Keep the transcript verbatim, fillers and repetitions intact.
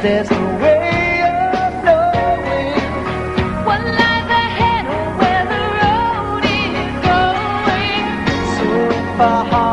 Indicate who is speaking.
Speaker 1: there's no way of knowing what lies ahead or where the road is going. So if our heart